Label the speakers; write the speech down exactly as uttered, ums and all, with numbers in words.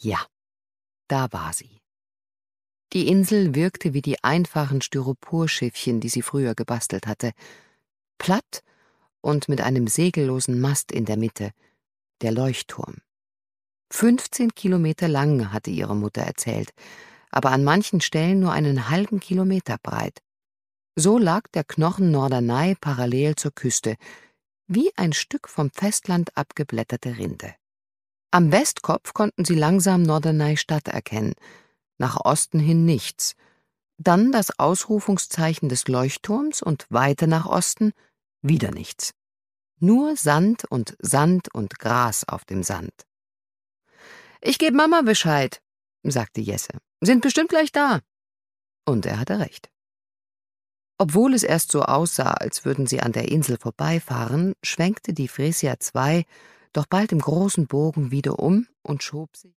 Speaker 1: Ja, da war sie. Die Insel wirkte wie die einfachen Styroporschiffchen, die sie früher gebastelt hatte. Platt und mit einem segellosen Mast in der Mitte, der Leuchtturm. fünfzehn Kilometer lang, hatte ihre Mutter erzählt, aber an manchen Stellen nur einen halben Kilometer breit. So lag der Knochen Norderney parallel zur Küste, wie ein Stück vom Festland abgeblätterte Rinde. Am Westkopf konnten sie langsam Norderney-Stadt erkennen, nach Osten hin nichts, dann das Ausrufungszeichen des Leuchtturms und weiter nach Osten wieder nichts. Nur Sand und Sand und Gras auf dem Sand. »Ich gebe Mama Bescheid«, sagte Jesse. »Sind bestimmt gleich da.« Und er hatte recht. Obwohl es erst so aussah, als würden sie an der Insel vorbeifahren, schwenkte die Fresia zwei doch bald im großen Bogen wieder um und schob sich